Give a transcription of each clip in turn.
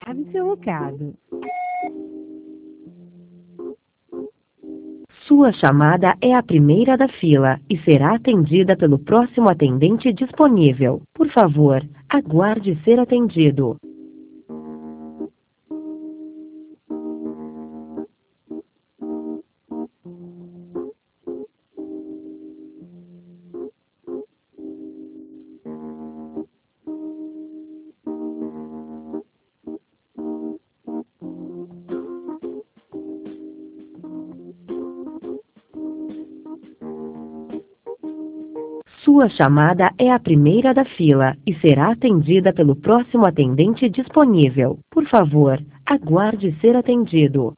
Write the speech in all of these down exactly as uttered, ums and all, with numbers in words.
Grave seu recado. Sua chamada é a primeira da fila e será atendida pelo próximo atendente disponível. Por favor, aguarde ser atendido. Sua chamada é a primeira da fila e será atendida pelo próximo atendente disponível. Por favor, aguarde ser atendido.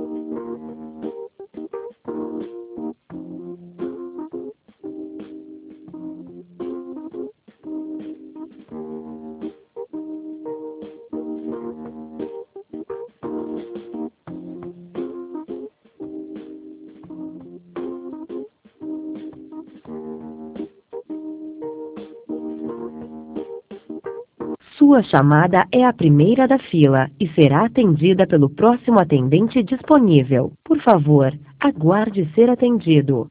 Sua chamada é a primeira da fila e será atendida pelo próximo atendente disponível. Por favor, aguarde ser atendido.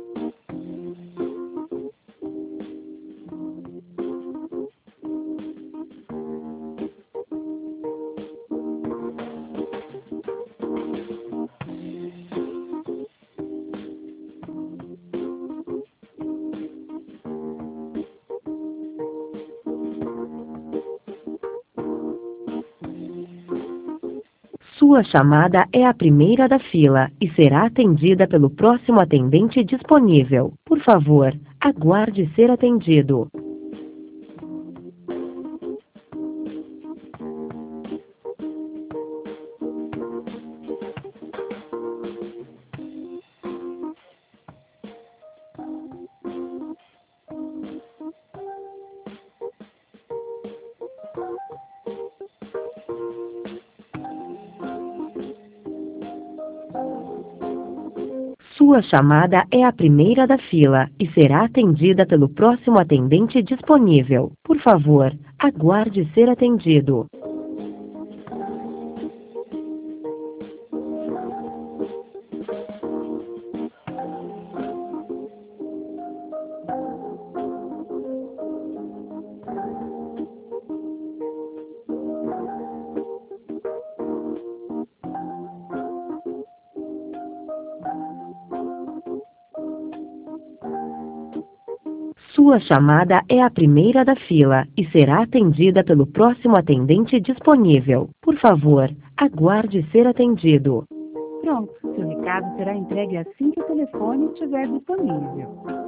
Sua chamada é a primeira da fila e será atendida pelo próximo atendente disponível. Por favor, aguarde ser atendido. Sua chamada é a primeira da fila e será atendida pelo próximo atendente disponível. Por favor, aguarde ser atendido. Sua chamada é a primeira da fila e será atendida pelo próximo atendente disponível. Por favor, aguarde ser atendido. Pronto, seu recado será entregue assim que o telefone estiver disponível.